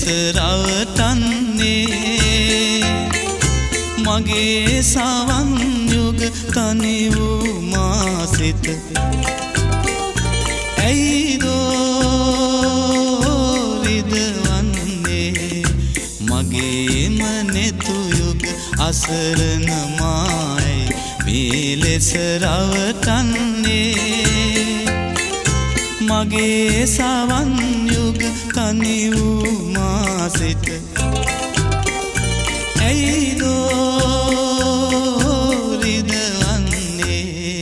රවටන්නේ මගේ සවන් යුග තනි වූ මාසිත ඇයිදෝ රිදවන්නේ මගේම නෙතු යුග අසරණ මායි මේ ලෙස රවටන්නේ මගේ සවන් යුග තනි වූ මාසිත ඇයිදෝ රිදවන්නේ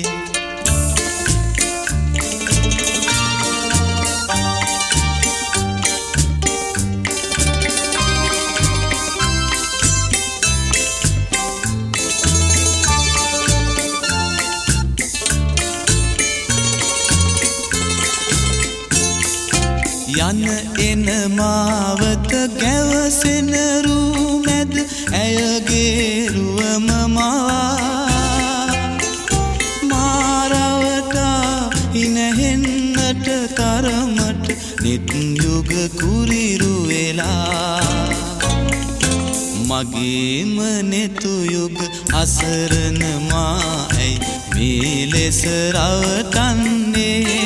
යන එන මාවත ගැවසෙන රූ මැද ඇයගේ රුවම මාරවටා හිනහෙන්නට තරමට නිත් යුග කුරිරු වෙලා මගේම නෙතු යුග අසරණ මායි මේ ලෙස රවටන්නේ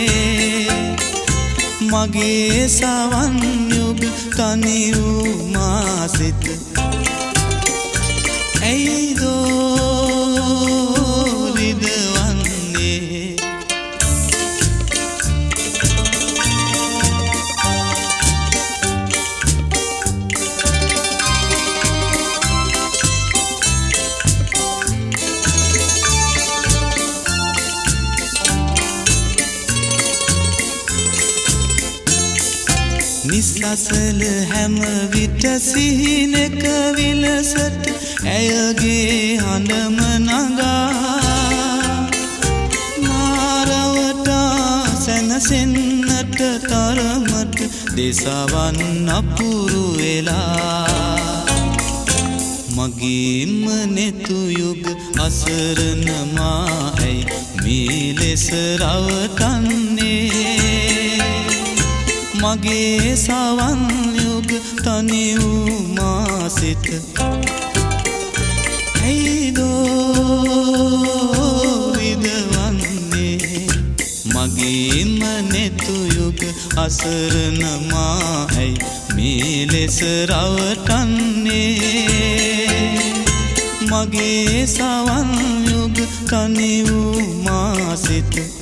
මගේ සවන් යුග තනි වූ මාසිත ඇයිදෝ රිදවන්නේ නිස්සසල හැම විට සිහිනක විලසට ඇයගේ හඬම නගා මාරවටා සැනසෙන්නට තරමට දෙසවන් අපුරු වෙලා මගේම නෙතු යුග අසරණ මායි මේ ලෙස රවටන්නේ මගේ සවන් යුග තනි වූ මාසිත ඇයිදෝ රිදවන්නේ මගේම නෙතු යුග අසරණ මායි මේ ලෙස රවටන්නේ මගේ සවන් යුග තනි වූ මාසිත